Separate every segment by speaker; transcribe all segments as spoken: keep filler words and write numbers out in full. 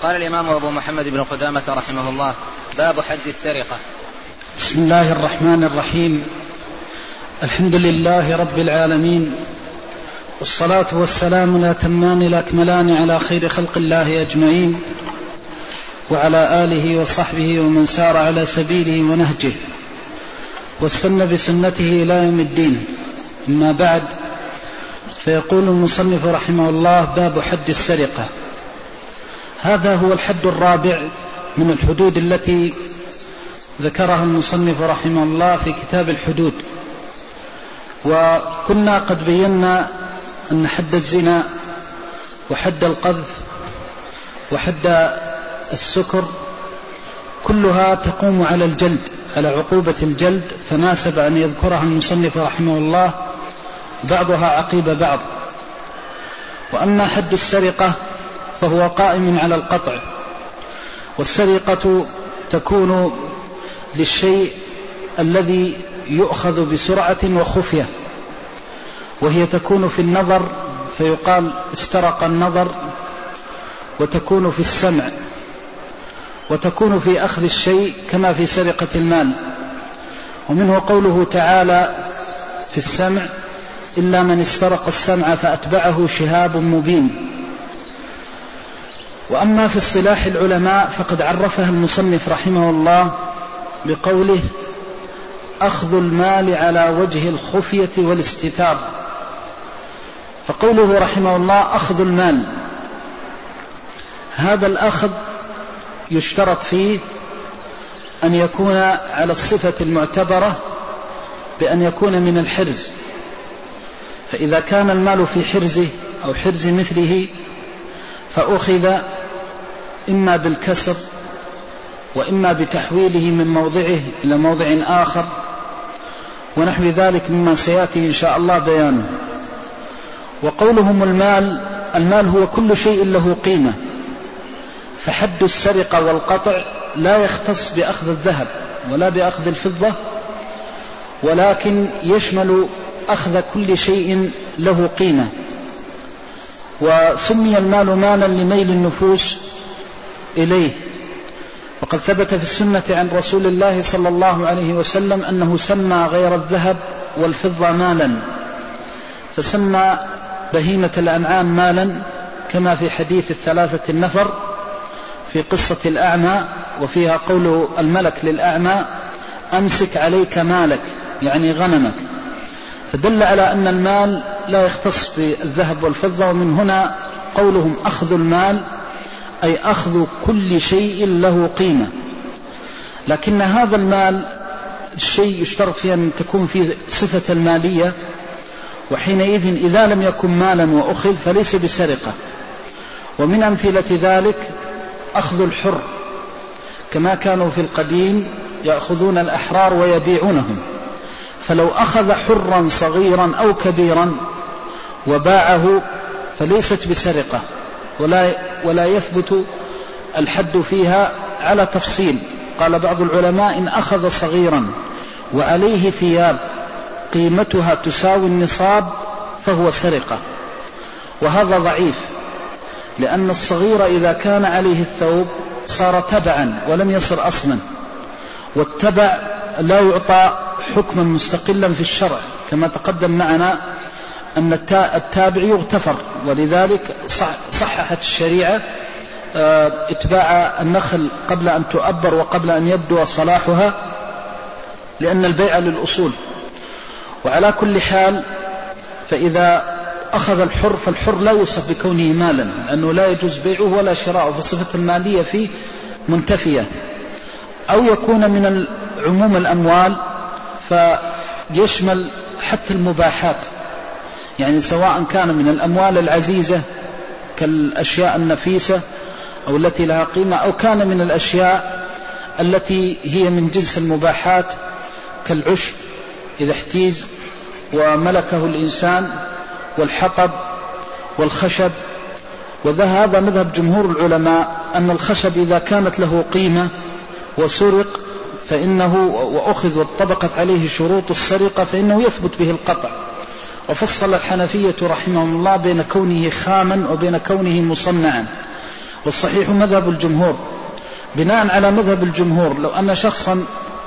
Speaker 1: قال الإمام أبو محمد بن قدامة رحمه الله: باب حد السرقة.
Speaker 2: بسم الله الرحمن الرحيم. الحمد لله رب العالمين، والصلاة والسلام الأتمان الأكملان على خير خلق الله أجمعين، وعلى آله وصحبه ومن سار على سبيله ونهجه واستنى بسنته إلى يوم الدين. أما بعد، فيقول المصنف رحمه الله: باب حد السرقة. هذا هو الحد الرابع من الحدود التي ذكرها المصنف رحمه الله في كتاب الحدود. وكنا قد بينا أن حد الزنا وحد القذف وحد السكر كلها تقوم على الجلد، على عقوبة الجلد، فناسب أن يذكرها المصنف رحمه الله بعضها عقيب بعض. وأما حد السرقة فهو قائم على القطع، والسرقة تكون للشيء الذي يؤخذ بسرعة وخفية، وهي تكون في النظر فيقال استرق النظر، وتكون في السمع، وتكون في أخذ الشيء كما في سرقة المال. ومنه قوله تعالى في السمع: إلا من استرق السمع فأتبعه شهاب مبين. وأما في اصطلاح العلماء فقد عرفها المصنف رحمه الله بقوله: أخذ المال على وجه الخفية والاستتار. فقوله رحمه الله أخذ المال، هذا الأخذ يشترط فيه أن يكون على الصفة المعتبرة بأن يكون من الحرز. فإذا كان المال في حرزه أو حرز مثله فأخذ إما بالكسر وإما بتحويله من موضعه إلى موضع آخر، ونحو ذلك مما سيأتي إن شاء الله بيانه. وقولهم المال، المال هو كل شيء له قيمة، فحد السرقة والقطع لا يختص بأخذ الذهب ولا بأخذ الفضة، ولكن يشمل أخذ كل شيء له قيمة. وسمي المال مالا لميل النفوس إليه، وقد ثبت في السنة عن رسول الله صلى الله عليه وسلم أنه سمى غير الذهب والفضة مالا، فسمى بهيمة الأنعام مالا، كما في حديث الثلاثة النفر في قصة الأعمى، وفيها قول الملك للأعمى: أمسك عليك مالك، يعني غنمك. فدل على أن المال لا يختص بالذهب والفضة. ومن هنا قولهم أخذ المال، أي أخذ كل شيء له قيمة. لكن هذا المال الشيء يشترط فيه أن تكون فيه صفة المالية، وحينئذ إذا لم يكن مالا وأخذ فليس بسرقة. ومن أمثلة ذلك أخذ الحر، كما كانوا في القديم يأخذون الأحرار ويبيعونهم، فلو أخذ حرا صغيرا أو كبيرا وباعه فليست بسرقة، ولا, ولا يثبت الحد فيها على تفصيل. قال بعض العلماء: إن أخذ صغيرا وعليه ثياب قيمتها تساوي النصاب فهو سرقة، وهذا ضعيف، لأن الصغير إذا كان عليه الثوب صار تبعا ولم يصر أصلا، والتبع لا يعطى حكما مستقلا في الشرع، كما تقدم معنا أن التابع يغتفر، ولذلك صححت الشريعة اتباع النخل قبل أن تؤبر وقبل أن يبدو صلاحها، لأن البيع للأصول. وعلى كل حال، فإذا أخذ الحر فالحر لا يوصف بكونه مالا، لأنه لا يجوز بيعه ولا شراؤه، فصفة المالية فيه منتفية. أو يكون من عموم الأموال فيشمل حتى المباحات، يعني سواء كان من الأموال العزيزة كالأشياء النفيسة أو التي لها قيمة، أو كان من الأشياء التي هي من جنس المباحات كالعشب إذا احتيز وملكه الإنسان، والحطب والخشب. وهذا مذهب جمهور العلماء أن الخشب إذا كانت له قيمة وسرق فإنه وأخذ وطبقت عليه شروط السرقة فإنه يثبت به القطع. وفصل الحنفية رحمهم الله بين كونه خاما وبين كونه مصنعا، والصحيح مذهب الجمهور. بناء على مذهب الجمهور لو أن شخصا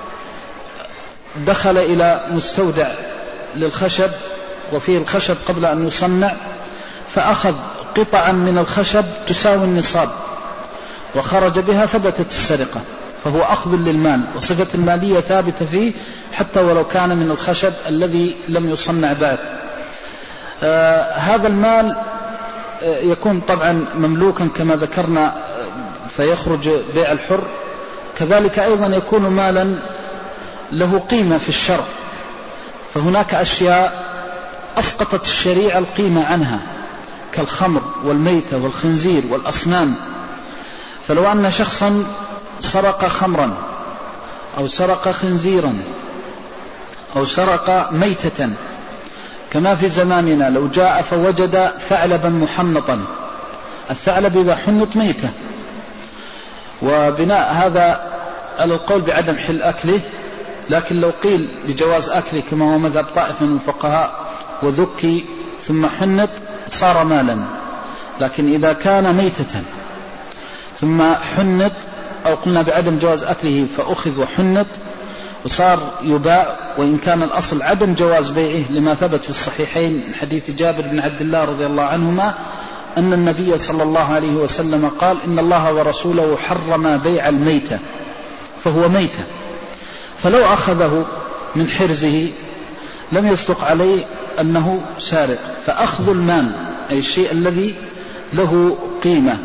Speaker 2: دخل إلى مستودع للخشب وفيه الخشب قبل أن يصنع فأخذ قطعا من الخشب تساوي النصاب وخرج بها ثبتت السرقة، فهو أخذ للمال وصفة المالية ثابتة فيه حتى ولو كان من الخشب الذي لم يصنع بعد. آه هذا المال آه يكون طبعا مملوكا كما ذكرنا فيخرج بيع الحر، كذلك أيضا يكون مالا له قيمة في الشرع، فهناك أشياء أسقطت الشريعة القيمة عنها كالخمر والميتة والخنزير والأصنام. فلو أن شخصا سرق خمرا أو سرق خنزيرا أو سرق ميتة كما في زماننا، لو جاء فوجد ثعلبا محنطا، الثعلب إذا حنط ميتة، وبناء هذا على القول بعدم حل أكله، لكن لو قيل بجواز أكله كما هو مذهب طائفة من الفقهاء وذكي ثم حنط صار مالا. لكن إذا كان ميتة ثم حنط أو قلنا بعدم جواز أكله فأخذ وحنط وصار يباع، وإن كان الأصل عدم جواز بيعه لما ثبت في الصحيحين من حديث جابر بن عبد الله رضي الله عنهما أن النبي صلى الله عليه وسلم قال إن الله ورسوله حرم بيع الميتة فهو ميتة، فلو أخذه من حرزه لم يصدق عليه أنه سارق. فأخذ المال أي الشيء الذي له قيمة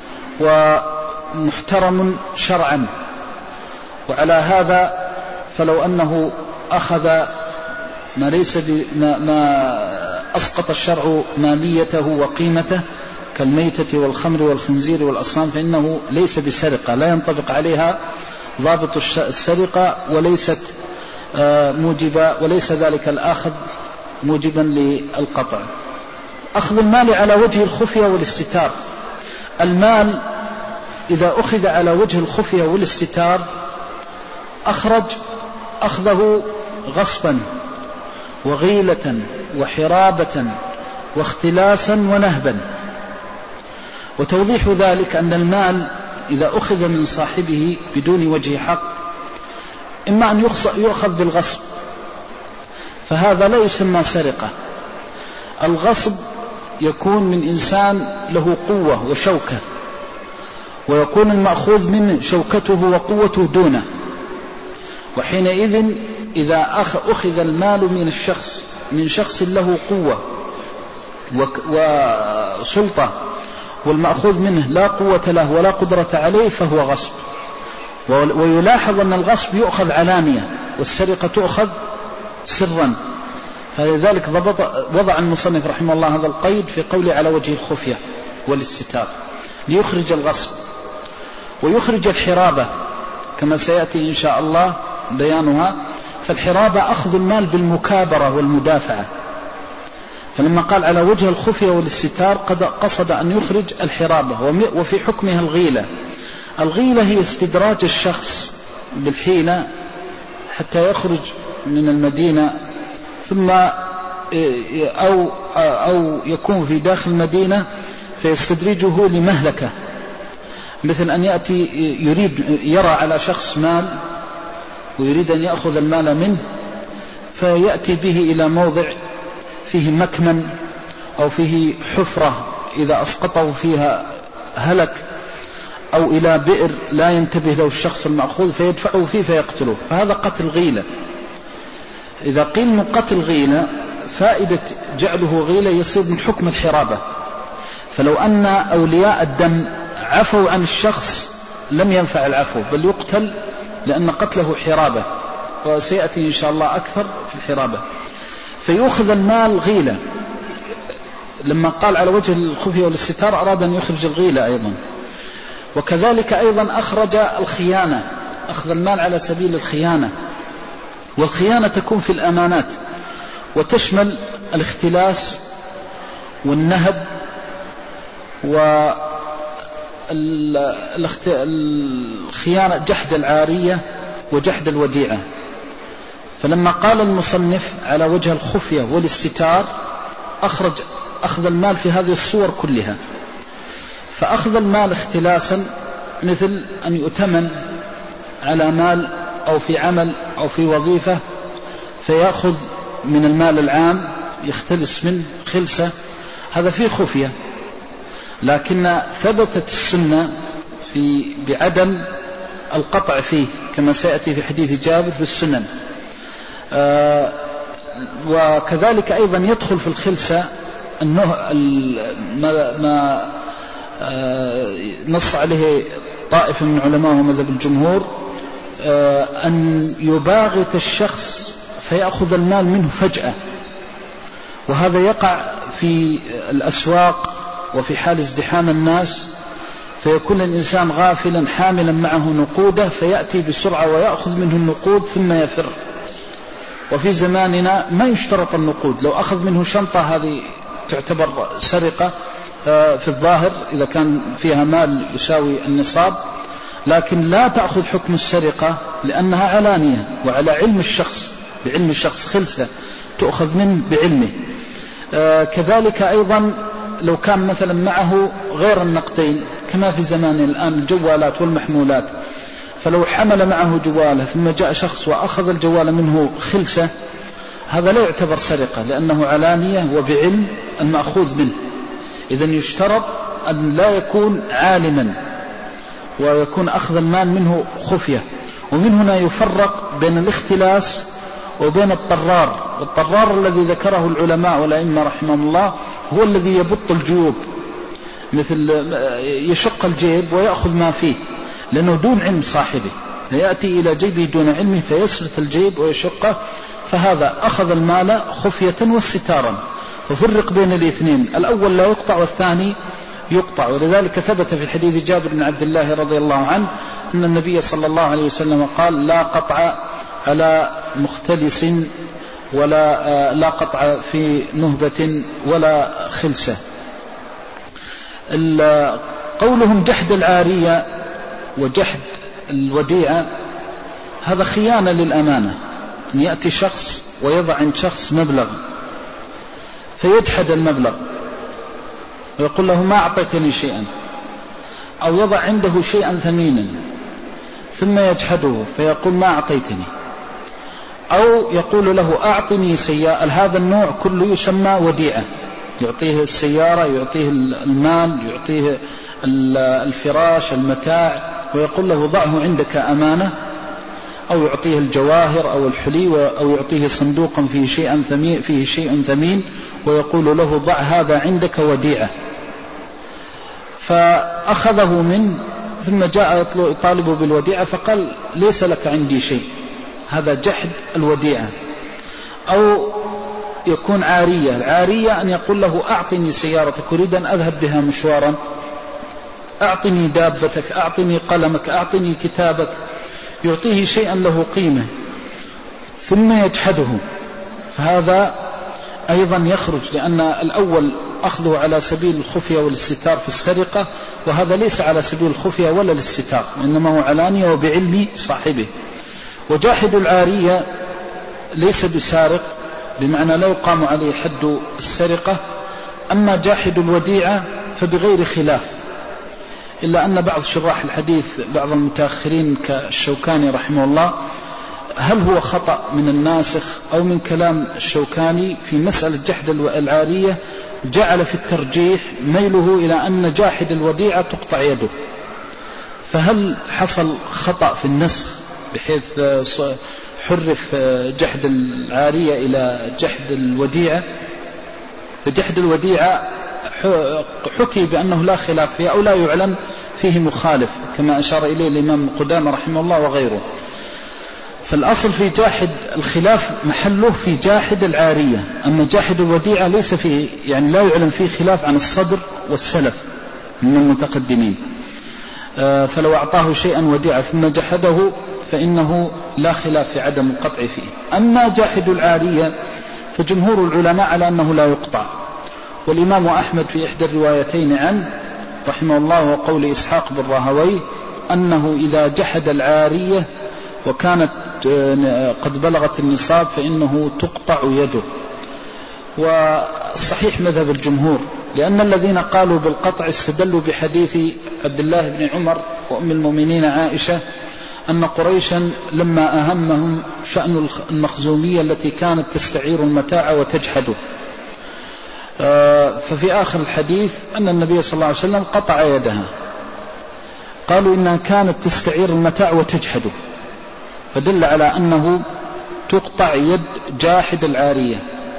Speaker 2: ومحترم شرعا، وعلى هذا فلو أنه أخذ ما ليس ما, ما أسقط الشرع ماليته وقيمته كالميتة والخمر والخنزير والأصنام فإنه ليس بسرقة، لا ينطبق عليها ضابط السرقة وليست موجبة، وليس ذلك الآخذ موجبا للقطع. أخذ المال على وجه الخفية والاستتار، المال إذا أخذ على وجه الخفية والاستتار أخرج أخذه غصبا وغيلة وحرابة واختلاسا ونهبا. وتوضيح ذلك أن المال إذا أخذ من صاحبه بدون وجه حق إما أن يؤخذ بالغصب، فهذا لا يسمى سرقة. الغصب يكون من إنسان له قوة وشوكة، ويكون المأخوذ منه شوكته وقوته دونه، وحينئذ إذا أخذ المال من الشخص من شخص له قوة وسلطة والمأخوذ منه لا قوة له ولا قدرة عليه فهو غصب. ويلاحظ أن الغصب يؤخذ علانية والسرقة تؤخذ سرا، فلذلك وضع المصنف رحمه الله هذا القيد في قوله على وجه الخفية والاستتار ليخرج الغصب ويخرج الحرابة كما سيأتي إن شاء الله بيانها. فالحرابة أخذ المال بالمكابرة والمدافعة، فلما قال على وجه الخفية والاستتار قد قصد أن يخرج الحرابة. وفي حكمها الغيلة، الغيلة هي استدراج الشخص بالحيلة حتى يخرج من المدينة ثم أو, أو يكون في داخل المدينة فيستدرجه لمهلكة، مثل أن يأتي يريد يرى على شخص مال ويريد أن يأخذ المال منه فيأتي به إلى موضع فيه مكمن أو فيه حفرة إذا أسقطه فيها هلك، أو إلى بئر لا ينتبه له الشخص المأخوذ فيدفعه فيه فيقتله، فهذا قتل غيلة. إذا قيل من قتل غيلة فائدة جعله غيلة يصير من حكم الحرابة. فلو أن أولياء الدم عفوا عن الشخص لم ينفع العفو بل يقتل لأن قتله حرابة، وسيأتي إن شاء الله أكثر في الحرابة. فيأخذ المال غيلة، لما قال على وجه الخفية والاستتار أراد أن يخرج الغيلة أيضا. وكذلك أيضا أخرج الخيانة، أخذ المال على سبيل الخيانة، والخيانة تكون في الأمانات وتشمل الاختلاس والنهب والخيانة، جحد العارية وجحد الوديعة. فلما قال المصنف على وجه الخفية والاستتار أخرج أخذ المال في هذه الصور كلها. فأخذ المال اختلاسا مثل أن يؤتمن على مال أو في عمل أو في وظيفة فيأخذ من المال العام يختلس منه خلسة، هذا فيه خفية، لكن ثبتت السنة في بعدم القطع فيه كما سيأتي في حديث جابر في السنن. آه وكذلك أيضا يدخل في الخلسة أنه ما, ما آه نص عليه طائفة من علماء ومذهب الجمهور، آه أن يباغت الشخص فيأخذ المال منه فجأة، وهذا يقع في الأسواق وفي حال ازدحام الناس، فيكون الإنسان غافلا حاملا معه نقوده فيأتي بسرعة ويأخذ منه النقود ثم يفر. وفي زماننا ما يشترط النقود، لو أخذ منه شنطة هذه تعتبر سرقة في الظاهر إذا كان فيها مال يساوي النصاب، لكن لا تأخذ حكم السرقة لأنها علانية وعلى علم الشخص، بعلم الشخص خلسة تأخذ منه بعلمه. كذلك أيضا لو كان مثلا معه غير النقدين كما في زمان الآن الجوالات والمحمولات، فلو حمل معه جواله ثم جاء شخص وأخذ الجوال منه خلسة، هذا لا يعتبر سرقة لأنه علانية وبعلم المأخوذ منه. إذن يشترط أن لا يكون عالما ويكون أخذ المال منه خفية. ومن هنا يفرق بين الاختلاس وبين الطرار. الطرار الذي ذكره العلماء والأئمة رحمهم الله هو الذي يبط الجيوب، مثل يشق الجيب ويأخذ ما فيه لأنه دون علم صاحبه، فيأتي إلى جيبه دون علمه فيسرث الجيب ويشقه، فهذا أخذ المال خفية واستتارا. وفرق بين الاثنين، الأول لا يقطع والثاني يقطع. ولذلك ثبت في حديث جابر بن عبد الله رضي الله عنه أن النبي صلى الله عليه وسلم قال: لا قطع على مختلس ولا لا قطع في نهبة ولا خلسة. قولهم جحد العارية وجحد الوديعة هذا خيانة للأمانة، أن يأتي شخص ويضع عند شخص مبلغ فيجحد المبلغ ويقول له ما أعطيتني شيئا، أو يضع عنده شيئا ثمينا ثم يجحده فيقول ما أعطيتني، أو يقول له أعطني سيارة. هذا النوع كله يسمى وديعة، يعطيه السيارة، يعطيه المال، يعطيه الفراش، المتاع، ويقول له ضعه عندك أمانة، أو يعطيه الجواهر أو الحلي، أو يعطيه صندوقا فيه شيء ثمين, فيه شيء ثمين ويقول له ضع هذا عندك وديعة. فأخذه منه ثم جاء يطالب بالوديعة فقال ليس لك عندي شيء، هذا جحد الوديعة. أو يكون عارية، العارية أن يقول له أعطني سيارتك أريد أن أذهب بها مشوارا، أعطني دابتك، أعطني قلمك، أعطني كتابك، يعطيه شيئا له قيمة ثم يجحده، فهذا أيضا يخرج، لأن الأول أخذه على سبيل الخفية والاستتار في السرقة، وهذا ليس على سبيل الخفية ولا الاستتار، إنما هو علانية وبعلم صاحبه. وجاحد العارية ليس بسارق، بمعنى لا يقام عليه حد السرقة. أما جاحد الوديعة فبغير خلاف، إلا أن بعض شراح الحديث بعض المتأخرين كالشوكاني رحمه الله، هل هو خطأ من الناسخ أو من كلام الشوكاني في مسألة جحد العارية، جعل في الترجيح ميله إلى أن جاحد الوديعة تقطع يده. فهل حصل خطأ في النسخ بحيث حرف جحد العارية إلى جحد الوديعة؟ فجحد الوديعة حكي بأنه لا خلاف فيه أو لا يعلم فيه مخالف، كما أشار إليه الإمام قدامة رحمه الله وغيره. فالأصل في جاحد الخلاف محله في جاحد العارية، أما جاحد الوديعة ليس فيه، يعني لا يعلم فيه خلاف عن الصدر والسلف من المتقدمين. فلو أعطاه شيئا وديعة ثم جحده فإنه لا خلاف في عدم القطع فيه. أما جاحد العارية فجمهور العلماء على أنه لا يقطع، والإمام أحمد في إحدى الروايتين عنه رحمه الله وقول إسحاق بن راهويه أنه إذا جحد العارية وكانت قد بلغت النصاب فإنه تقطع يده. والصحيح مذهب الجمهور لأن الذين قالوا بالقطع استدلوا بحديث عبد الله بن عمر وأم المؤمنين عائشة أن قريشا لما أهمهم شأن المخزومية التي كانت تستعير المتاع وتجحده، ففي آخر الحديث أن النبي صلى الله عليه وسلم قطع يدها، قالوا إنها كانت تستعير المتاع وتجحده، فدل على أنه تقطع يد جاحد العارية.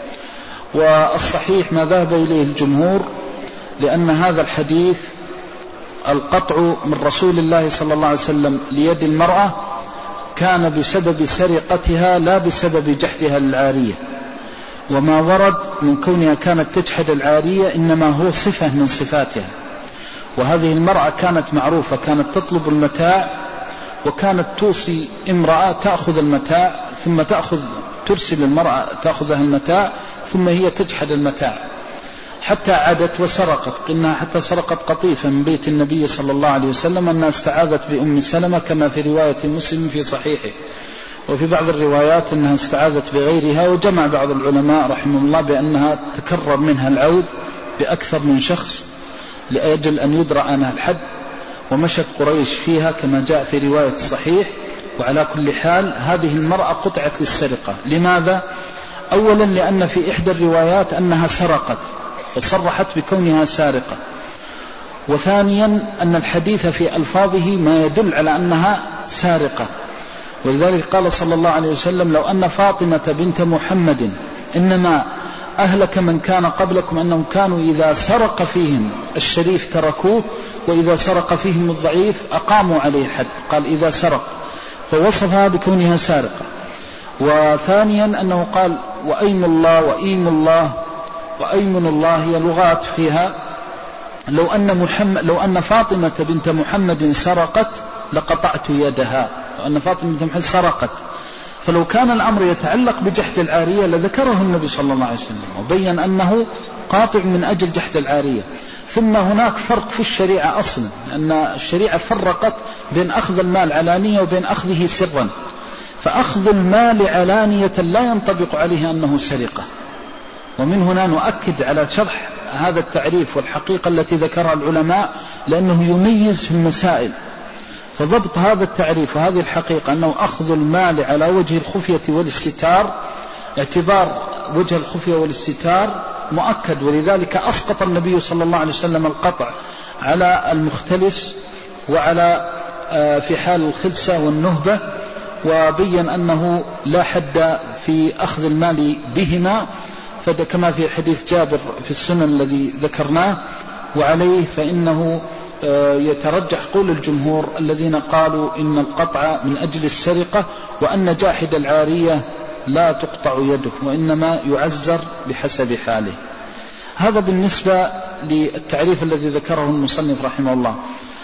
Speaker 2: والصحيح ما ذهب إليه الجمهور، لأن هذا الحديث القطع من رسول الله صلى الله عليه وسلم ليد المرأة كان بسبب سرقتها لا بسبب جحدها للعارية، وما ورد من كونها كانت تجحد العارية إنما هو صفة من صفاتها. وهذه المرأة كانت معروفة، كانت تطلب المتاع، وكانت توصي امرأة تأخذ المتاع ثم تأخذ ترسل المرأة تأخذها المتاع ثم هي تجحد المتاع، حتى عادت وسرقت، إنها حتى سرقت قطيفة من بيت النبي صلى الله عليه وسلم، أنها استعاذت بأم سلمة كما في رواية مسلم في صحيحه، وفي بعض الروايات أنها استعاذت بغيرها. وجمع بعض العلماء رحمه الله بأنها تكرر منها العوذ بأكثر من شخص لأجل أن يدرى عنها الحد، ومشت قريش فيها كما جاء في رواية صحيح. وعلى كل حال هذه المرأة قطعت للسرقة. لماذا؟ أولا لأن في إحدى الروايات أنها سرقت وصرحت بكونها سارقة، وثانيا أن الحديث في ألفاظه ما يدل على أنها سارقة. ولذلك قال صلى الله عليه وسلم: لو أن فاطمة بنت محمد إنما أهلك من كان قبلكم أنهم كانوا إذا سرق فيهم الشريف تركوه، وإذا سرق فيهم الضعيف أقاموا عليه حد. قال إذا سرق، فوصفها بكونها سارقة. وثانيا أنه قال: وأيم الله وأيم الله وأيمن الله، هي لغات فيها لو أن, محمد لو أن فاطمة بنت محمد سرقت لقطعت يدها. لو أن فاطمة بنت محمد سرقت، فلو كان الأمر يتعلق بجحد العارية لذكره النبي صلى الله عليه وسلم وبين أنه قاطع من أجل جحد العارية. ثم هناك فرق في الشريعة أصلا، لأن الشريعة فرقت بين أخذ المال علانية وبين أخذه سرا، فأخذ المال علانية لا ينطبق عليه أنه سرقة. ومن هنا نؤكد على شرح هذا التعريف والحقيقة التي ذكرها العلماء، لأنه يميز في المسائل. فضبط هذا التعريف وهذه الحقيقة أنه أخذ المال على وجه الخفية والاستتار، اعتبار وجه الخفية والاستتار مؤكد. ولذلك أسقط النبي صلى الله عليه وسلم القطع على المختلس وعلى في حال الخلسة والنهبة، وبين أنه لا حد في أخذ المال بهما، فكما في حديث جابر في السنن الذي ذكرناه. وعليه فإنه يترجح قول الجمهور الذين قالوا إن القطع من أجل السرقة، وأن جاحد العارية لا تقطع يده وإنما يعزر بحسب حاله. هذا بالنسبة للتعريف الذي ذكره المصنف رحمه الله.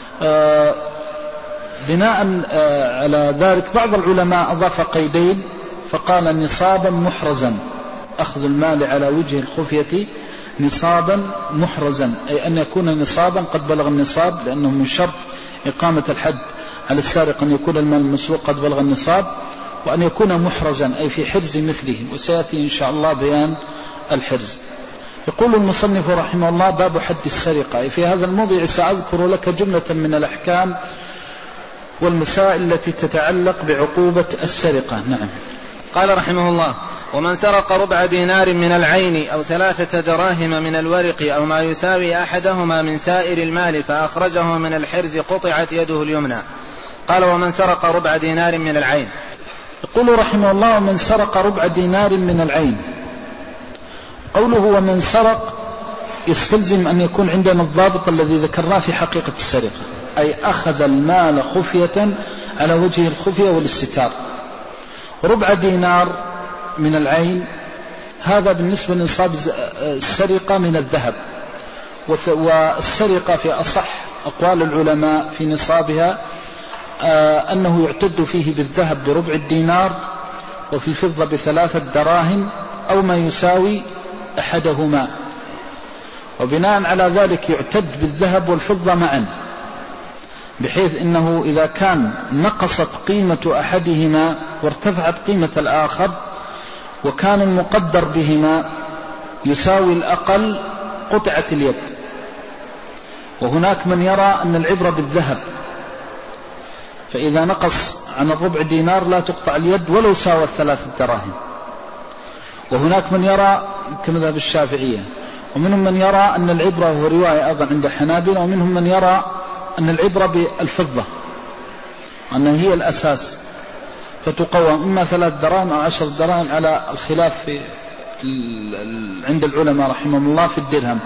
Speaker 2: بناء على ذلك بعض العلماء أضاف قيدين، فقال نصابا محرزا، أخذ المال على وجه الخفية نصابا محرزا، أي أن يكون نصابا قد بلغ النصاب، لأنه من شرط إقامة الحد على السارق أن يكون المال المسروق قد بلغ النصاب، وأن يكون محرزا أي في حرز مثله، وسيأتي إن شاء الله بيان الحرز. يقول المصنف رحمه الله: باب حد السرقة. في هذا الموضع سأذكر لك جملة من الأحكام والمسائل التي تتعلق بعقوبة السرقة. نعم.
Speaker 1: قال رحمه الله: ومن سرق ربع دينار من العين أو ثلاثة دراهم من الورق أو ما يساوي أحدهما من سائر المال فأخرجه من الحرز قطعت يده اليمنى. قال: ومن سرق ربع دينار من العين.
Speaker 2: يقول رحمه الله: ومن سرق ربع دينار من العين. قوله ومن سرق يستلزم أن يكون عندنا الضابط الذي ذكرناه في حقيقة السرقة، أي أخذ المال خفية على وجه الخفية والاستتار. ربع دينار من العين هذا بالنسبة لنصاب السرقة من الذهب، والسرقة في أصح أقوال العلماء في نصابها أنه يعتد فيه بالذهب بربع الدينار، وفي الفضة بثلاثة دراهم أو ما يساوي أحدهما. وبناء على ذلك يعتد بالذهب والفضة معا، بحيث إنه إذا كان نقصت قيمة أحدهما وارتفعت قيمة الآخر، وكان المقدر بهما يساوي الأقل، قطعت اليد. وهناك من يرى أن العبرة بالذهب، فإذا نقص عن الربع دينار لا تقطع اليد ولو ساوت ثلاثة دراهم. وهناك من يرى كمذهب الشافعية. ومنهم من يرى أن العبرة، وهو رواية أيضا عند الحنابلة، ومنهم من يرى أن العبرة بالفضة أنها هي الأساس، فتقوم إما ثلاث دراهم أو عشر دراهم على الخلاف في عند العلماء رحمهم الله في الدرهم.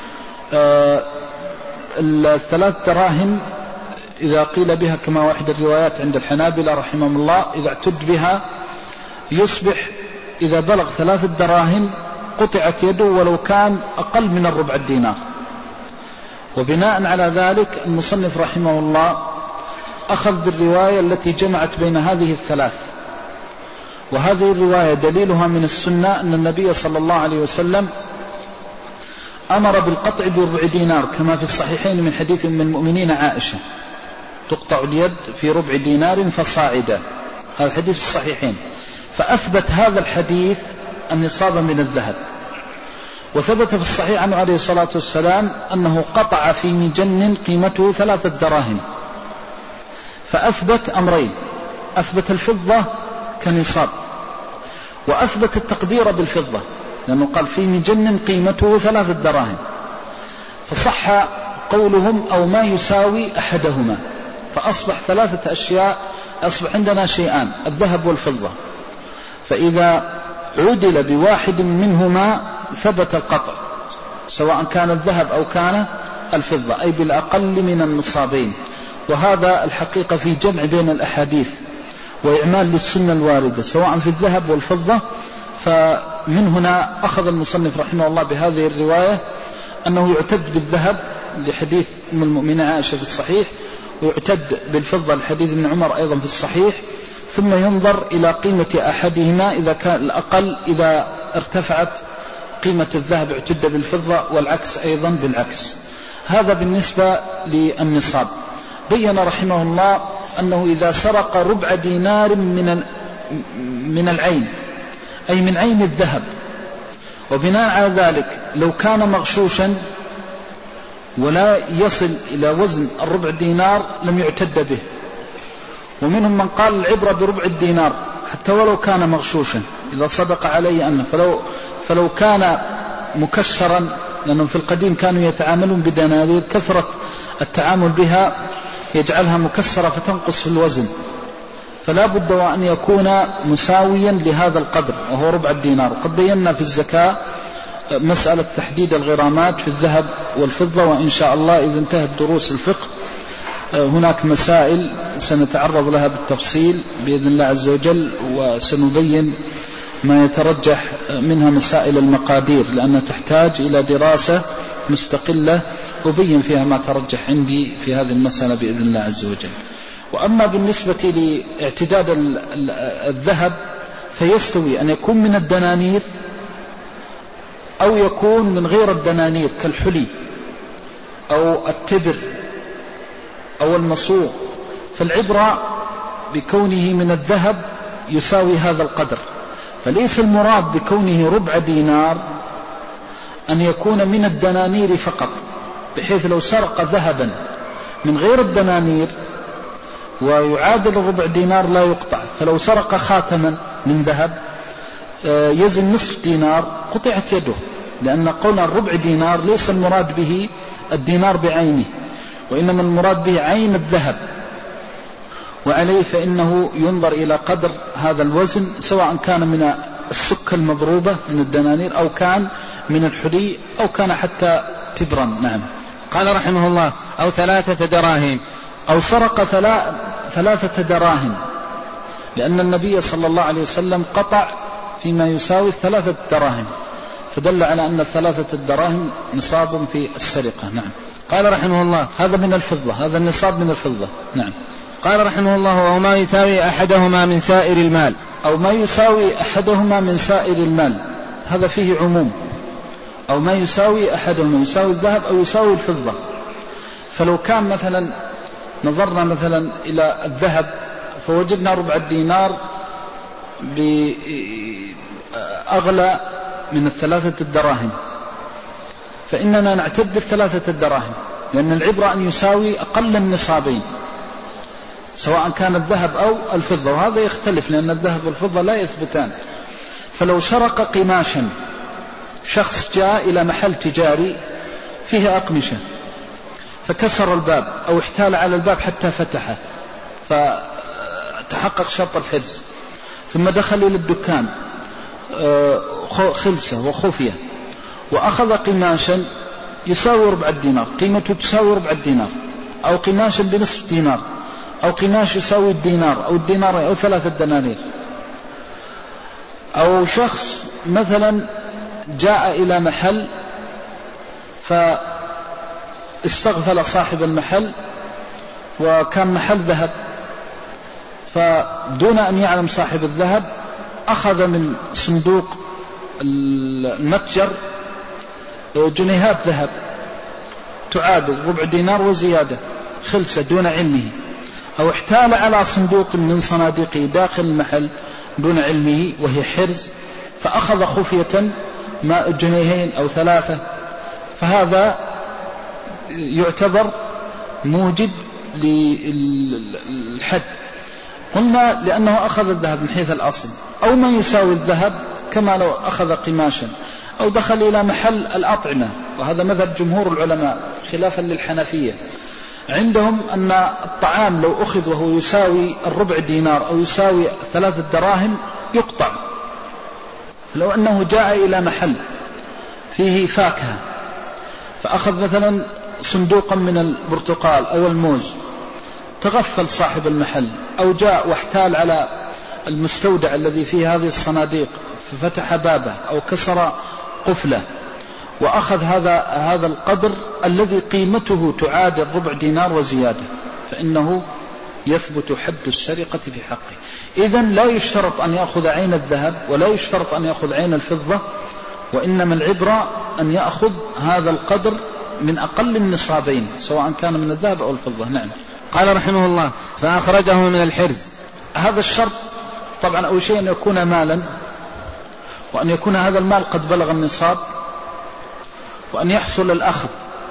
Speaker 2: الثلاث دراهم إذا قيل بها كما واحد الروايات عند الحنابلة رحمهم الله، إذا اعتد بها يصبح إذا بلغ ثلاث دراهم قطعت يده ولو كان أقل من الربع الدينار. وبناء على ذلك المصنف رحمه الله أخذ بالرواية التي جمعت بين هذه الثلاث. وهذه الرواية دليلها من السنة أن النبي صلى الله عليه وسلم أمر بالقطع بربع دينار كما في الصحيحين من حديث من المؤمنين عائشة، تقطع اليد في ربع دينار فصاعدا، هذا الحديث في الصحيحين. فأثبت هذا الحديث النصاب من الذهب. وثبت في الصحيح عنه عليه الصلاة والسلام أنه قطع في مجن قيمته ثلاثة دراهم. فأثبت أمرين: أثبت الفضة كنصاب، وأثبت التقدير بالفضة، لأنه قال في مجن قيمته ثلاثة دراهم، فصح قولهم أو ما يساوي أحدهما. فأصبح ثلاثة أشياء، أصبح عندنا شيئان: الذهب والفضة. فإذا عدل بواحد منهما ثبت القطع، سواء كان الذهب أو كان الفضة، أي بالأقل من النصابين. وهذا الحقيقة في جمع بين الأحاديث وإعمال للسنة الواردة سواء في الذهب والفضة. فمن هنا أخذ المصنف رحمه الله بهذه الرواية أنه يعتد بالذهب لحديث أم المؤمنين عائشة في الصحيح، ويعتد بالفضة لحديث ابن عمر أيضا في الصحيح، ثم ينظر إلى قيمة أحدهما إذا كان الأقل، إذا ارتفعت قيمة الذهب اعتد بالفضة، والعكس أيضا بالعكس. هذا بالنسبة للنصاب. بين رحمه الله أنه إذا سرق ربع دينار من من العين، أي من عين الذهب، وبناء على ذلك لو كان مغشوشا ولا يصل إلى وزن الربع دينار لم يعتد به. ومنهم من قال العبرة بربع الدينار حتى ولو كان مغشوشا، إذا صدق عليه أنه فلو, فلو كان مكسرا، لأنهم في القديم كانوا يتعاملون بدنانير، كثرة التعامل بها يجعلها مكسرة فتنقص في الوزن، فلا بد وأن يكون مساويا لهذا القدر وهو ربع الدينار. قد بينا في الزكاة مسألة تحديد الغرامات في الذهب والفضة، وإن شاء الله إذا انتهت دروس الفقه هناك مسائل سنتعرض لها بالتفصيل بإذن الله عز وجل، وسنبين ما يترجح منها مسائل المقادير، لأنها تحتاج إلى دراسة مستقلة أبين فيها ما ترجح عندي في هذه المسألة بإذن الله عز وجل. وأما بالنسبة لاعتداد الذهب فيستوي أن يكون من الدنانير أو يكون من غير الدنانير كالحلي أو التبر أو المصوغ. فالعبرة بكونه من الذهب يساوي هذا القدر، فليس المراد بكونه ربع دينار أن يكون من الدنانير فقط، بحيث لو سرق ذهبا من غير الدنانير ويعادل الربع دينار لا يقطع. فلو سرق خاتما من ذهب يزن نصف دينار قطعت يده، لأن قولنا الربع دينار ليس المراد به الدينار بعينه، وإنما المراد به عين الذهب، وعليه فإنه ينظر إلى قدر هذا الوزن، سواء كان من السكة المضروبة من الدنانير أو كان من الحلي أو كان حتى تبرا. نعم.
Speaker 1: قال رحمه الله: أو ثلاثة دراهم،
Speaker 2: أو سرق ثلاثة دراهم، لأن النبي صلى الله عليه وسلم قطع فيما يساوي ثلاثة دراهم، فدل على أن ثلاثة الدراهم نصاب في السرقة. نعم.
Speaker 1: قال رحمه الله:
Speaker 2: هذا من الفضة، هذا النصاب من الفضة. نعم.
Speaker 1: قال رحمه الله: أو ما يساوي أحدهما من سائر المال،
Speaker 2: أو ما يساوي أحدهما من سائر المال، هذا فيه عموم. أو ما يساوي أحدهما، يساوي الذهب أو يساوي الفضة. فلو كان مثلا نظرنا مثلا إلى الذهب فوجدنا ربع الدينار بأغلى من الثلاثة الدراهم، فإننا نعتبر ثلاثة الدراهم، لأن العبرة أن يساوي أقل النصابين سواء كان الذهب أو الفضة، وهذا يختلف لأن الذهب والفضة لا يثبتان. فلو سرق قماشا، شخص جاء إلى محل تجاري فيه أقمشة فكسر الباب أو احتال على الباب حتى فتحه فتحقق شرط الحرز، ثم دخل إلى الدكان خلسة وخفية وأخذ قماشا يساوي ربع الدينار، قيمته تساوي ربع الدينار، أو قماشا بنصف دينار، أو قماش يساوي الدينار أو الدينار أو ثلاثة دنانير. أو شخص مثلا جاء إلى محل فاستغفل صاحب المحل وكان محل ذهب، فدون أن يعلم صاحب الذهب أخذ من صندوق المتجر جنيهات ذهب تعادل ربع دينار وزيادة خلسة دون علمه، أو احتال على صندوق من صناديقه داخل المحل دون علمه وهي حرز فأخذ خفية ما جنيهين أو ثلاثة، فهذا يعتبر موجب للحد. قلنا لأنه أخذ الذهب من حيث الأصل، أو ما يساوي الذهب كما لو أخذ قماشا، أو دخل إلى محل الأطعمة، وهذا مذهب جمهور العلماء خلافا للحنفية، عندهم أن الطعام لو أخذ وهو يساوي الربع دينار أو يساوي ثلاثة دراهم يقطع. لو أنه جاء إلى محل فيه فاكهة فأخذ مثلا صندوقا من البرتقال أو الموز، تغفل صاحب المحل أو جاء واحتال على المستودع الذي فيه هذه الصناديق ففتح بابه أو كسر قفله وأخذ هذا هذا القدر الذي قيمته تعادل ربع دينار وزيادة، فإنه يثبت حد السرقة في حقه. إذن لا يشترط أن يأخذ عين الذهب ولا يشترط أن يأخذ عين الفضة، وإنما العبرة أن يأخذ هذا القدر من أقل النصابين سواء كان من الذهب أو الفضة. نعم.
Speaker 1: قال رحمه الله: فأخرجه من الحرز.
Speaker 2: هذا الشرط طبعا أول شيء أن يكون مالا، وأن يكون هذا المال قد بلغ النصاب، وأن يحصل الأخذ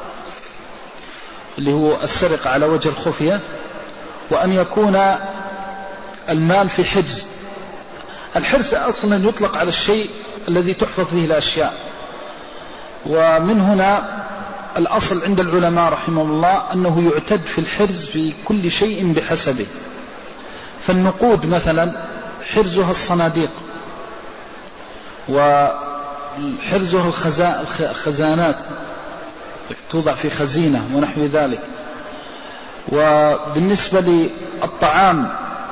Speaker 2: اللي هو السرقة على وجه الخفية، وأن يكون المال في حرز. الحرز أصلا يطلق على الشيء الذي تحفظ فيه الأشياء، ومن هنا الأصل عند العلماء رحمه الله أنه يعتد في الحرز في كل شيء بحسبه. فالنقود مثلا حرزها الصناديق، وحرزها الخزانات توضع في خزينة ونحو ذلك. وبالنسبة للطعام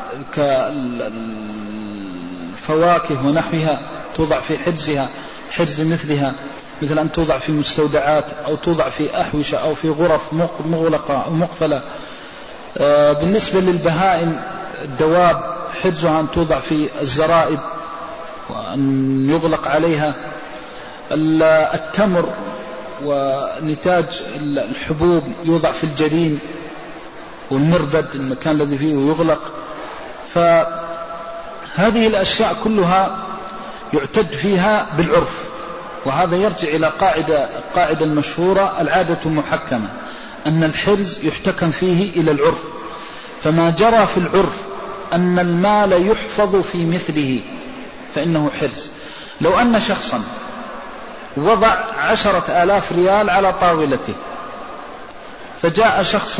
Speaker 2: كالفواكه ونحوها توضع في حرزها حرز مثلها، مثل أن توضع في مستودعات أو توضع في أحوشة أو في غرف مغلقة أو مقفلة. بالنسبة للبهائم الدواب حرزها أن توضع في الزرائب وأن يغلق عليها. التمر ونتاج الحبوب يوضع في الجرين والمربد المكان الذي فيه يغلق. فهذه الأشياء كلها يعتد فيها بالعرف، وهذا يرجع إلى قاعدة قاعدة المشهورة: العادة محكمة، أن الحرز يحتكم فيه إلى العرف. فما جرى في العرف أن المال يحفظ في مثله فإنه حرز. لو أن شخصا وضع عشرة آلاف ريال على طاولته، فجاء شخص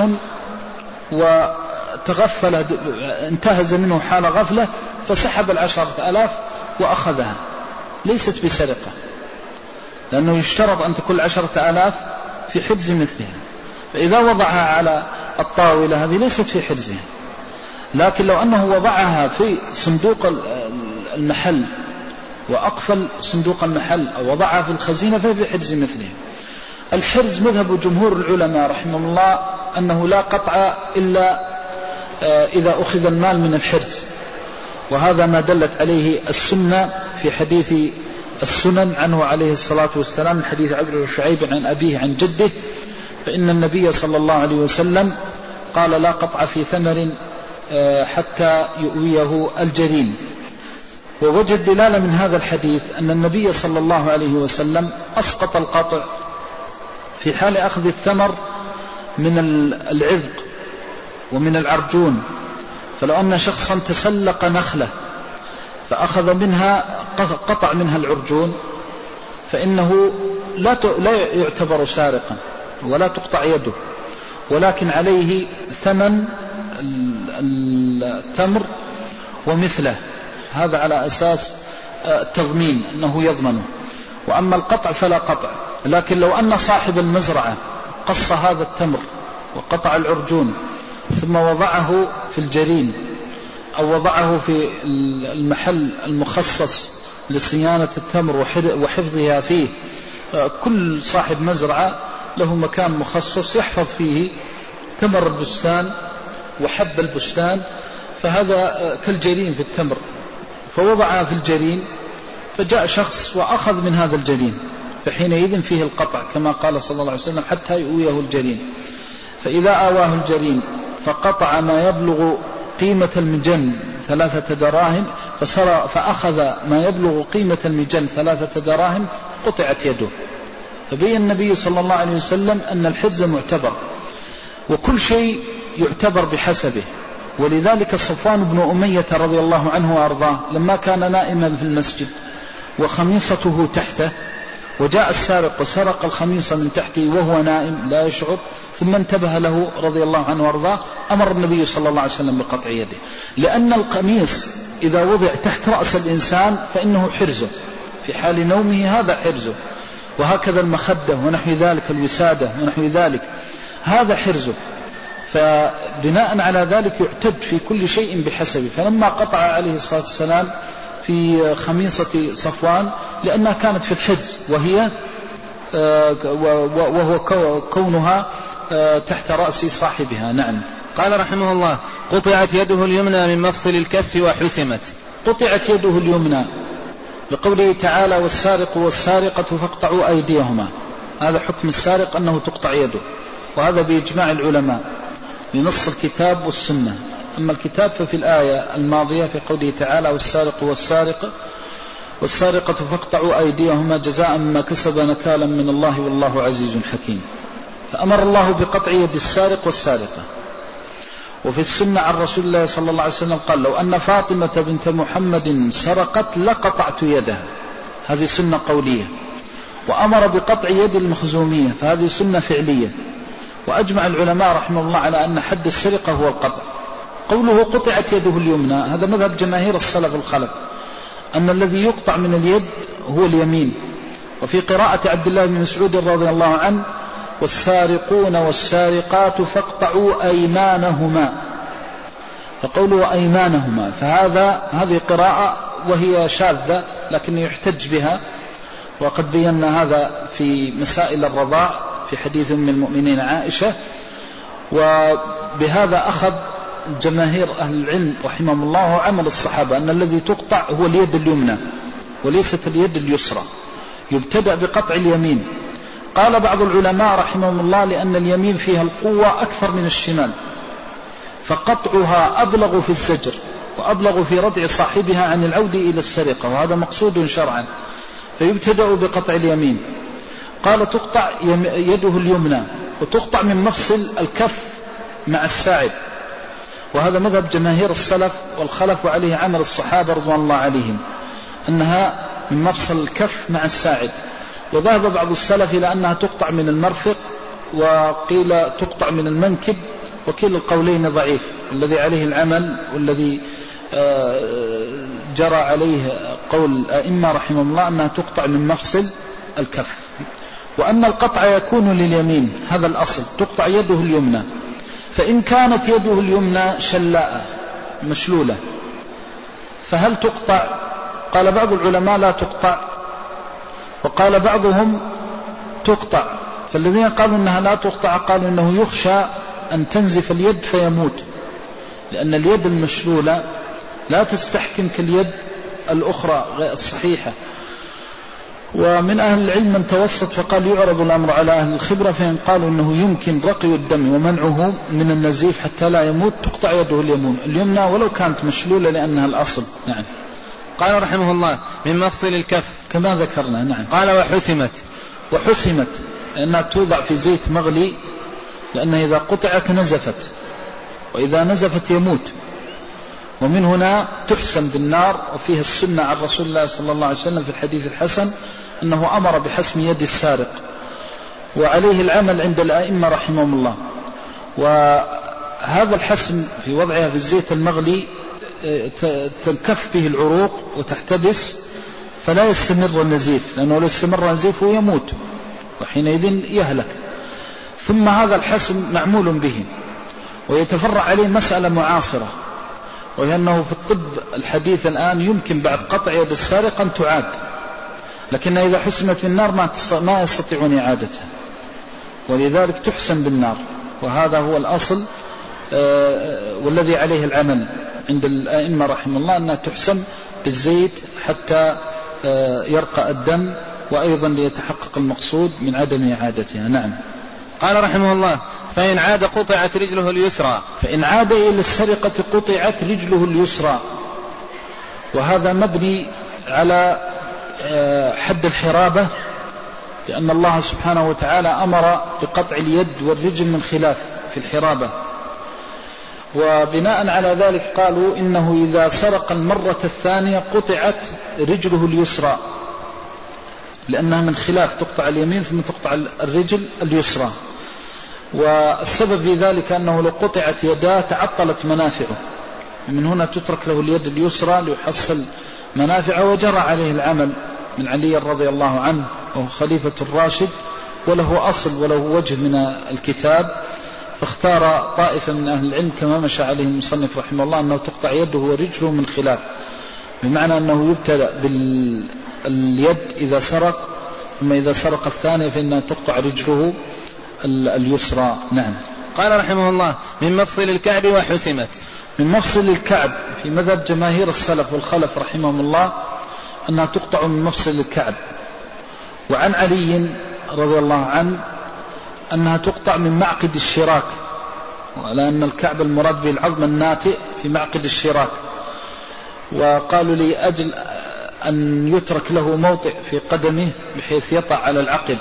Speaker 2: وتغفل انتهز منه حال غفلة فسحب العشرة آلاف وأخذها، ليست بسرقة، لأنه يشترط أن تكون عشرة آلاف في حرز مثلها. فإذا وضعها على الطاولة هذه ليست في حرزها. لكن لو أنه وضعها في صندوق المحل وأقفل صندوق المحل أو وضعها في الخزينة فهي في حرز مثلها. الحرز مذهب جمهور العلماء رحمه الله أنه لا قطع إلا إذا أخذ المال من الحرز، وهذا ما دلت عليه السنة في حديث السنن عنه عليه الصلاة والسلام، حديث عبد بن شعيب عن أبيه عن جده، فإن النبي صلى الله عليه وسلم قال: لا قطع في ثمر حتى يؤويه الجرين. ووجه الدلالة من هذا الحديث أن النبي صلى الله عليه وسلم أسقط القطع في حال أخذ الثمر من العذق ومن العرجون، فلو أن شخصا تسلق نخلة فأخذ منها قطع منها العرجون فإنه لا لا يعتبر سارقا ولا تقطع يده، ولكن عليه ثمن التمر ومثله، هذا على أساس التضمين أنه يضمنه. وأما القطع فلا قطع. لكن لو أن صاحب المزرعة قص هذا التمر وقطع العرجون ثم وضعه في الجرين أو وضعه في المحل المخصص لصيانة التمر وحفظها فيه، كل صاحب مزرعة له مكان مخصص يحفظ فيه تمر البستان وحب البستان، فهذا كالجرين في التمر، فوضعها في الجرين فجاء شخص وأخذ من هذا الجرين، فحينئذ فيه القطع كما قال صلى الله عليه وسلم حتى يؤويه الجرين. فإذا آواه الجرين فقطع ما يبلغ قيمة المجن ثلاثة دراهم فأخذ ما يبلغ قيمة المجن ثلاثة دراهم قطعت يده. فبين النبي صلى الله عليه وسلم أن الحرز معتبر وكل شيء يعتبر بحسبه. ولذلك صفوان بن أمية رضي الله عنه وأرضاه لما كان نائما في المسجد وخميصته تحته وجاء السارق وسرق الخميصة من تحته وهو نائم لا يشعر، ثم انتبه له رضي الله عنه وارضاه، أمر النبي صلى الله عليه وسلم بقطع يده، لأن القميص إذا وضع تحت رأس الإنسان فإنه حرزه في حال نومه، هذا حرزه، وهكذا المخدة ونحو ذلك، الوسادة ونحو ذلك، هذا حرزه. فبناء على ذلك يعتد في كل شيء بحسبه. فلما قطع عليه الصلاة والسلام في خميصة صفوان لأنها كانت في الحرز وهي وهو كونها تحت رأس صاحبها. نعم.
Speaker 1: قال رحمه الله: قطعت يده اليمنى من مفصل الكف وحسمت.
Speaker 2: قطعت يده اليمنى لقوله تعالى: والسارق والسارقة فاقطعوا أيديهما. هذا حكم السارق أنه تقطع يده، وهذا بإجماع العلماء لنص الكتاب والسنة. أما الكتاب ففي الآية الماضية في قوله تعالى: والسارق والسارقة والسارقة فاقطعوا أيديهما جزاء مما كسب نكالا من الله والله عزيز حكيم. فأمر الله بقطع يد السارق والسارقة. وفي السنة عن رسول الله صلى الله عليه وسلم قال: لو أن فاطمة بنت محمد سرقت لقطعت يدها، هذه سنة قولية. وأمر بقطع يد المخزومية، فهذه سنة فعلية. وأجمع العلماء رحمه الله على أن حد السرقة هو القطع. قوله قطعت يده اليمنى هذا مذهب جماهير السلف الخلف، أن الذي يقطع من اليد هو اليمين. وفي قراءة عبد الله بن مسعود رضي الله عنه: والسارقون والسارقات فاقطعوا أيمانهما، فقوله أيمانهما، فهذا هذه قراءة وهي شاذة لكن يحتج بها، وقد بينا هذا في مسائل الرضاع في حديث أم المؤمنين عائشة. وبهذا أخذ جماهير أهل العلم رحمهم الله وعمل الصحابة أن الذي تقطع هو اليد اليمنى وليست اليد اليسرى، يبتدأ بقطع اليمين. قال بعض العلماء رحمهم الله: لأن اليمين فيها القوة أكثر من الشمال، فقطعها أبلغ في الزجر وأبلغ في ردع صاحبها عن العود إلى السرقة، وهذا مقصود شرعا، فيبتدأ بقطع اليمين. قال: تقطع يده اليمنى وتقطع من مفصل الكف مع الساعد، وهذا مذهب جماهير السلف والخلف وعليه عمل الصحابة رضوان الله عليهم، أنها من مفصل الكف مع الساعد. وذهب بعض السلف إلى أنها تقطع من المرفق، وقيل تقطع من المنكب، وكل القولين ضعيف. الذي عليه العمل والذي جرى عليه قول الأئمة رحمه الله أنها تقطع من مفصل الكف. وأن القطع يكون لليمين، هذا الأصل، تقطع يده اليمنى. فإن كانت يده اليمنى شلاء مشلولة فهل تقطع؟ قال بعض العلماء لا تقطع، وقال بعضهم تقطع. فالذين قالوا أنها لا تقطع قالوا أنه يخشى أن تنزف اليد فيموت، لأن اليد المشلولة لا تستحكم كاليد الأخرى غير الصحيحة. ومن أهل العلم من توسط فقال يعرض الأمر على أهل الخبرة، فإن قالوا أنه يمكن رقي الدم ومنعه من النزيف حتى لا يموت تقطع يده اليمنى ولو كانت مشلولة لأنها الأصل. نعم.
Speaker 1: قال رحمه الله: من مفصل الكف
Speaker 2: كما ذكرنا. نعم.
Speaker 1: قال: وحسمت.
Speaker 2: وحسمت لأنها توضع في زيت مغلي، لأنها إذا قطعت نزفت، وإذا نزفت يموت. ومن هنا تحسن بالنار. وفيها السنة عن رسول الله صلى الله عليه وسلم في الحديث الحسن أنه أمر بحسم يد السارق، وعليه العمل عند الآئمة رحمهم الله. وهذا الحسم في وضعها في الزيت المغلي تنكف به العروق وتحتبس، فلا يستمر النزيف، لأنه لو استمر النزيف يموت وحينئذ يهلك. ثم هذا الحسم معمول به، ويتفرع عليه مسألة معاصرة، وهي أنه في الطب الحديث الآن يمكن بعد قطع يد السارق أن تعاد، لكن إذا حسمت في النار ما يستطيعون إعادتها، ولذلك تحسن بالنار. وهذا هو الأصل والذي عليه العمل عند الآئمة رحمه الله، أنها تحسن بالزيت حتى يرقى الدم، وأيضا ليتحقق المقصود من عدم إعادتها. نعم.
Speaker 1: قال رحمه الله: فإن عاد قطعت رجله اليسرى.
Speaker 2: فإن عاد إلى السرقة قطعت رجله اليسرى، وهذا مبني على حد الحرابة، لأن الله سبحانه وتعالى أمر بقطع اليد والرجل من خلاف في الحرابة. وبناء على ذلك قالوا إنه إذا سرق المرة الثانية قطعت رجله اليسرى، لأنها من خلاف، تقطع اليمين ثم تقطع الرجل اليسرى. والسبب في ذلك أنه لو قطعت يداه تعطلت منافعه، من هنا تترك له اليد اليسرى ليحصل منافعه. وجرى عليه العمل من علي رضي الله عنه، وهو خليفة الراشد، وله أصل وله وجه من الكتاب، فاختار طائفة من أهل العلم كما مشى عليه المصنف رحمه الله أنه تقطع يده ورجله من خلاف، بمعنى أنه يبتدأ باليد إذا سرق، ثم إذا سرق الثانية فإنها تقطع رجله اليسرى. نعم.
Speaker 1: قال رحمه الله: من مفصل الكعب وحسمت.
Speaker 2: من مفصل الكعب في مذهب جماهير السلف والخلف رحمهم الله أنها تقطع من مفصل الكعب. وعن علي رضي الله عنه أنها تقطع من معقد الشراك، وعلى أن الكعب المراد به العظم الناتئ في معقد الشراك. وقالوا لي أجل أن يترك له موطئ في قدمه بحيث يطع على العقب،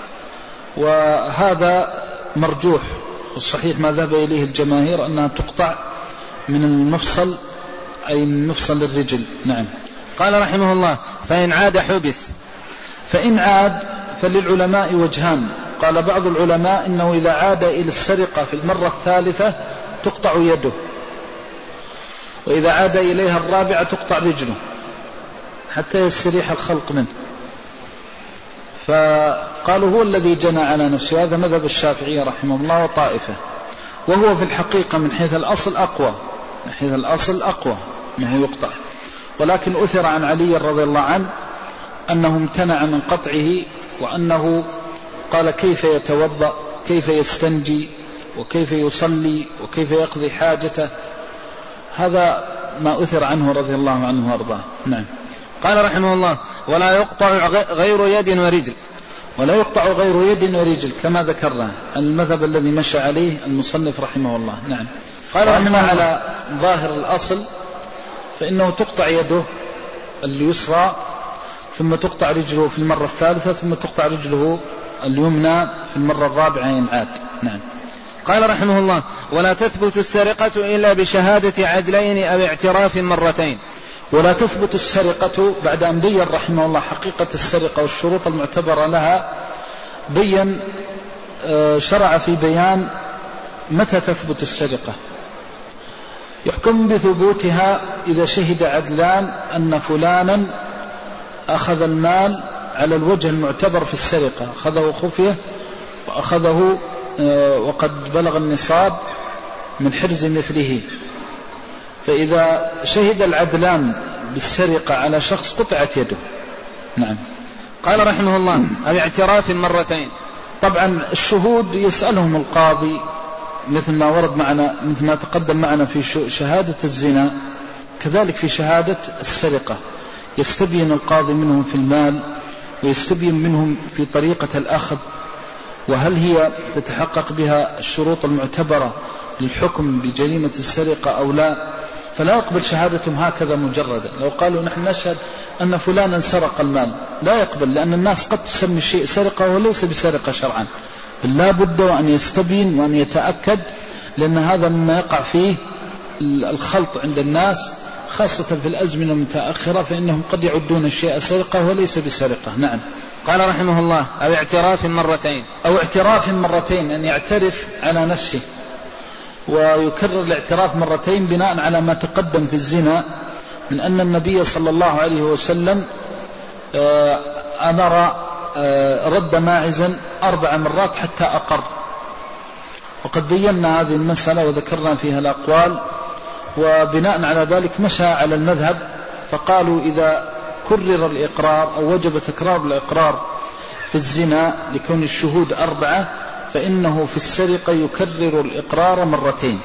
Speaker 2: وهذا مرجوح. والصحيح ما ذهب إليه الجماهير أنها تقطع من المفصل، أي من مفصل الرجل. نعم.
Speaker 1: قال رحمه الله: فإن عاد حبس.
Speaker 2: فإن عاد فللعلماء وجهان. قال بعض العلماء إنه إذا عاد إلى السرقة في المرة الثالثة تقطع يده، وإذا عاد إليها الرابعة تقطع رجله حتى يستريح الخلق منه. فقالوا هو الذي جنى على نفسه. هذا مذهب الشافعية رحمه الله وطائفة، وهو في الحقيقة من حيث الأصل أقوى، من حيث الأصل أقوى أنه يقطع. ولكن أثر عن علي رضي الله عنه أنه امتنع من قطعه، وأنه قال كيف يتوضأ، كيف يستنجي، وكيف يصلي، وكيف يقضي حاجته. هذا ما أثر عنه رضي الله عنه وارضاه. نعم.
Speaker 1: قال رحمه الله: ولا يقطع غير يد ورجل.
Speaker 2: ولا يقطع غير يد ورجل كما ذكرنا، المذهب الذي مشى عليه المصنف رحمه الله. نعم. قال رحمه الله على ظاهر الأصل فإنه تقطع يده اليسرى، ثم تقطع رجله في المرة الثالثة، ثم تقطع رجله اليمنى في المرة الرابعة إن عاد. نعم.
Speaker 1: قال رحمه الله: ولا تثبت السرقة إلا بشهادة عدلين أو اعتراف مرتين.
Speaker 2: ولا تثبت السرقة بعد أن بين رحمه الله حقيقة السرقة والشروط المعتبرة لها، بين شرع في بيان متى تثبت السرقة. يحكم بثبوتها إذا شهد عدلان أن فلانا أخذ المال على الوجه المعتبر في السرقة، أخذه خفية وأخذه وقد بلغ النصاب من حرز مثله. فإذا شهد العدلان بالسرقة على شخص قطعت يده. نعم.
Speaker 1: قال رحمه الله: أو اعتراف مرتين.
Speaker 2: طبعا الشهود يسألهم القاضي مثل ما ورد معنا، مثل ما تقدم معنا في شهادة الزنا، كذلك في شهادة السرقة يستبين القاضي منهم في المال، ويستبين منهم في طريقة الأخذ، وهل هي تتحقق بها الشروط المعتبرة للحكم بجريمة السرقة أو لا. فلا يقبل شهادتهم هكذا مجردا. لو قالوا نحن نشهد أن فلانا سرق المال، لا يقبل، لأن الناس قد تسمي الشيء سرقة وليس بسرقة شرعا، بل لا بد وأن يستبين وأن يتأكد، لأن هذا مما يقع فيه الخلط عند الناس خاصة في الأزمنة المتأخرة، فإنهم قد يعدون الشيء سرقة وليس بسرقة. نعم.
Speaker 1: قال رحمه الله: أو اعتراف مرتين.
Speaker 2: أو اعتراف مرتين، أن يعترف على نفسه ويكرر الاعتراف مرتين بناء على ما تقدم في الزنا من أن النبي صلى الله عليه وسلم أمر رد ماعزا أربع مرات حتى أقر، وقد بينا هذه المسألة وذكرنا فيها الأقوال، وبناء على ذلك مشى على المذهب فقالوا إذا كرر الإقرار أو وجب تكرار الإقرار في الزنا لكون الشهود أربعة، فإنه في السرقة يكرر الإقرار مرتين،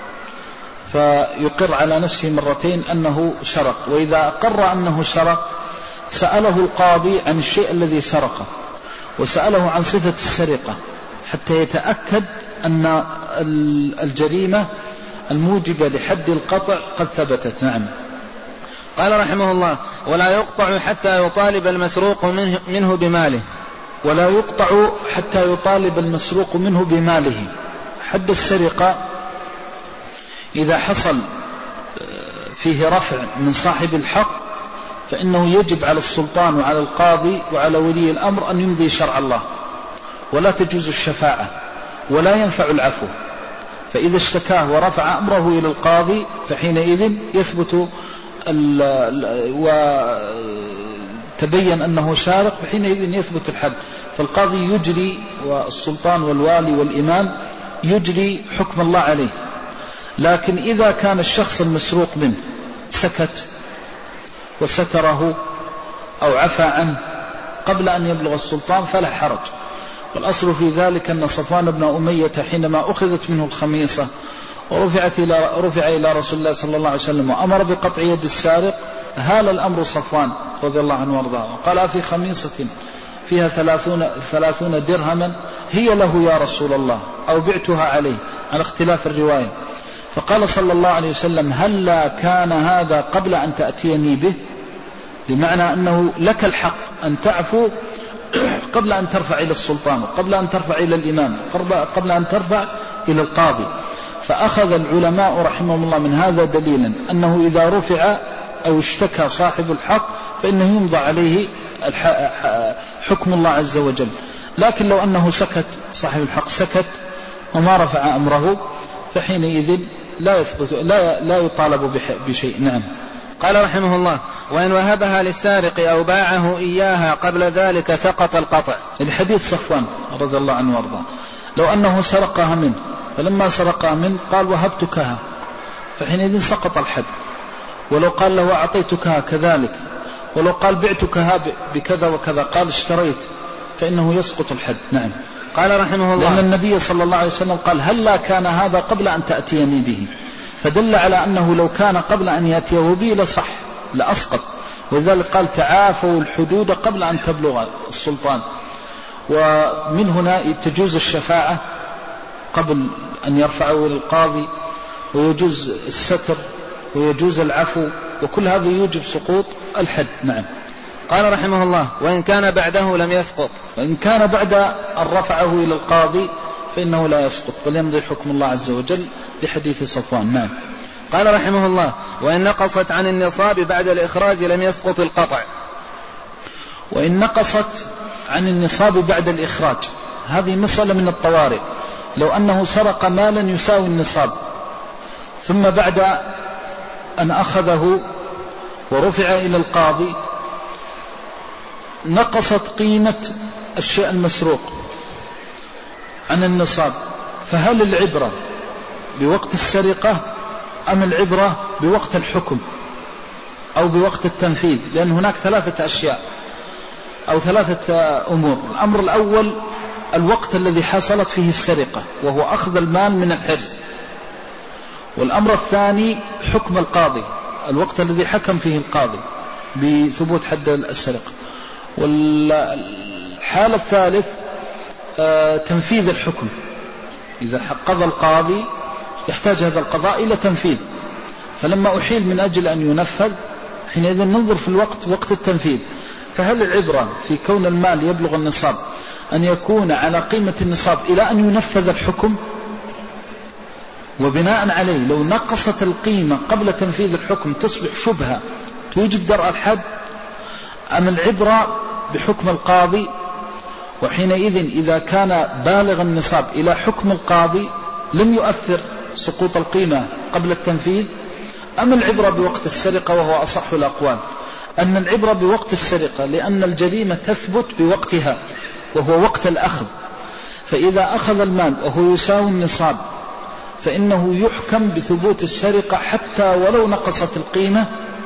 Speaker 2: فيقر على نفسه مرتين أنه سرق، وإذا أقر أنه سرق سأله القاضي عن الشيء الذي سرقه وسأله عن صفة السرقة حتى يتأكد أن الجريمة الموجبة لحد القطع قد ثبتت. نعم.
Speaker 1: قال رحمه الله: ولا يقطع حتى يطالب المسروق منه, منه بماله.
Speaker 2: ولا يقطع حتى يطالب المسروق منه بماله. حد السرقة إذا حصل فيه رفع من صاحب الحق فإنه يجب على السلطان وعلى القاضي وعلى ولي الأمر أن يمضي شرع الله، ولا تجوز الشفاعة ولا ينفع العفو، فإذا اشتكاه ورفع أمره إلى القاضي فحينئذ يثبت وتبين أنه سارق، فحينئذ يثبت الحد، فالقاضي يجري والسلطان والوالي والإمام يجري حكم الله عليه. لكن إذا كان الشخص المسروق منه سكت وستره أو عفى عنه قبل أن يبلغ السلطان فلا حرج. والأصل في ذلك أن صفوان بن أمية حينما أخذت منه الخميصة ورفعت إلى رفع إلى رسول الله صلى الله عليه وسلم وأمر بقطع يد السارق، هال الأمر صفوان رضي الله عنه وارضاه وقال: في خميصة فيها ثلاثون, ثلاثون درهما هي له يا رسول الله أو بعتها عليه، على اختلاف الرواية. فقال صلى الله عليه وسلم: هلا كان هذا قبل أن تأتيني به؟ بمعنى أنه لك الحق أن تعفو قبل أن ترفع إلى السلطان، قبل أن ترفع إلى الإمام، قبل أن ترفع إلى القاضي. فأخذ العلماء رحمهم الله من هذا دليلا أنه إذا رفع أو اشتكى صاحب الحق فإنه يمضى عليه حكم الله عز وجل. لكن لو أنه سكت، صاحب الحق سكت وما رفع أمره، فحينئذ لا يثبت لا لا يطالب بشيء. نعم.
Speaker 1: قال رحمه الله: وإن وهبها للسارق أو باعه إياها قبل ذلك سقط القطع.
Speaker 2: الحديث صفوان رضي الله عنه وارضاه، لو أنه سرقها منه فلما سرقها منه قال: وهبتكها، فحينئذ سقط الحد. ولو قال له: أعطيتكها كذلك، ولو قال: بعتكها بكذا وكذا، قال: اشتريت، فإنه يسقط الحد. نعم.
Speaker 1: قال رحمه الله:
Speaker 2: لأن النبي صلى الله عليه وسلم قال: هلا كان هذا قبل أن تأتيني به، فدل على أنه لو كان قبل أن يأتيه به لصح لأسقط، ولذلك قال: تعافوا الحدود قبل أن تبلغ السلطان. ومن هنا تجوز الشفاعة قبل أن يرفعوا إلى القاضي، ويجوز الستر، ويجوز العفو، وكل هذا يوجب سقوط الحد. نعم.
Speaker 1: قال رحمه الله: وإن كان بعده لم يسقط.
Speaker 2: وإن كان بعد أن رفعه إلى القاضي فإنه لا يسقط، بل يمضي حكم الله عز وجل لحديث صفوان. نعم.
Speaker 1: قال رحمه الله: وإن نقصت عن النصاب بعد الإخراج لم يسقط القطع.
Speaker 2: وإن نقصت عن النصاب بعد الإخراج، هذه مسألة من الطوارئ. لو أنه سرق مالا يساوي النصاب ثم بعد أن أخذه ورفع إلى القاضي نقصت قيمة الشيء المسروق عن النصاب، فهل العبرة بوقت السرقة أم العبرة بوقت الحكم أو بوقت التنفيذ؟ لأن هناك ثلاثة أشياء أو ثلاثة أمور. الأمر الأول الوقت الذي حصلت فيه السرقة وهو أخذ المال من الحرز، والأمر الثاني حكم القاضي، الوقت الذي حكم فيه القاضي بثبوت حد السرقة، والحالة الثالث تنفيذ الحكم. إذا قضى القاضي يحتاج هذا القضاء إلى تنفيذ، فلما أحيل من أجل أن ينفذ حينئذ ننظر في الوقت وقت التنفيذ، فهل العبرة في كون المال يبلغ النصاب أن يكون على قيمة النصاب إلى أن ينفذ الحكم، وبناء عليه لو نقصت القيمة قبل تنفيذ الحكم تصبح شبهة توجب درء الحد، أم العبرة بحكم القاضي، وحينئذ إذا كان بالغ النصاب إلى حكم القاضي لم يؤثر سقوط القيمة قبل التنفيذ، أم العبرة بوقت السرقة، وهو أصح الأقوال أن العبرة بوقت السرقة، لأن الجريمة تثبت بوقتها وهو وقت الأخذ، فإذا أخذ المال وهو يساوي النصاب فإنه يحكم بثبوت السرقة حتى ولو نقصت القيمة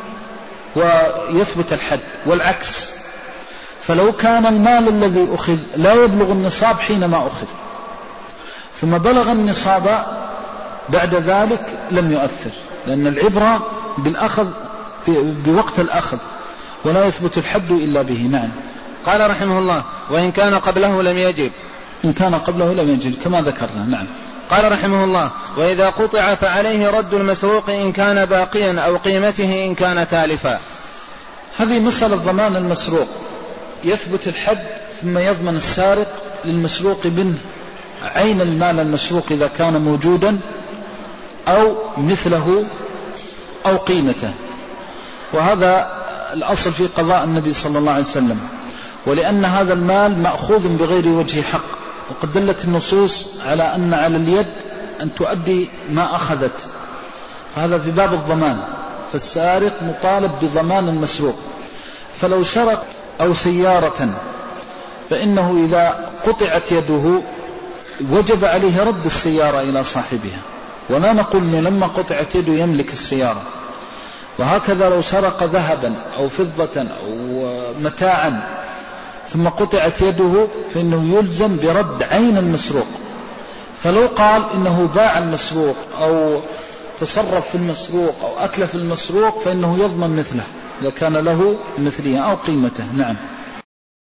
Speaker 2: ويثبت الحد، والعكس. فلو كان المال الذي أخذ لا يبلغ النصاب حينما أخذ ثم بلغ النصاب بعد ذلك لم يؤثر، لأن العبرة بالأخذ بوقت الأخذ ولا يثبت الحد إلا به. نعم.
Speaker 1: قال رحمه الله: وإن كان قبله لم يجب.
Speaker 2: إن كان قبله لم يجب كما ذكرنا. نعم.
Speaker 1: قال رحمه الله: وإذا قطع فعليه رد المسروق إن كان باقيا أو قيمته إن كان تالفا.
Speaker 2: هذه مسألة ضمان المسروق، يثبت الحد ثم يضمن السارق للمسروق منه عين المال المسروق إذا كان موجودا أو مثله أو قيمته، وهذا الأصل في قضاء النبي صلى الله عليه وسلم، ولأن هذا المال مأخوذ بغير وجه حق، وقد دلت النصوص على أن على اليد أن تؤدي ما أخذت، هذا في باب الضمان، فالسارق مطالب بضمان المسروق. فلو سرق أو سيارة فإنه إذا قطعت يده وجب عليه رد السيارة إلى صاحبها، ولا نقول إنه لما قطعت يده يملك السيارة. وهكذا لو سرق ذهبا أو فضة أو متاعا ثم قطعت يده فإنه يلزم برد عين المسروق. فلو قال إنه باع المسروق أو تصرف في المسروق أو أتلف المسروق فإنه يضمن مثله إذا كان له مثله أو قيمته. نعم.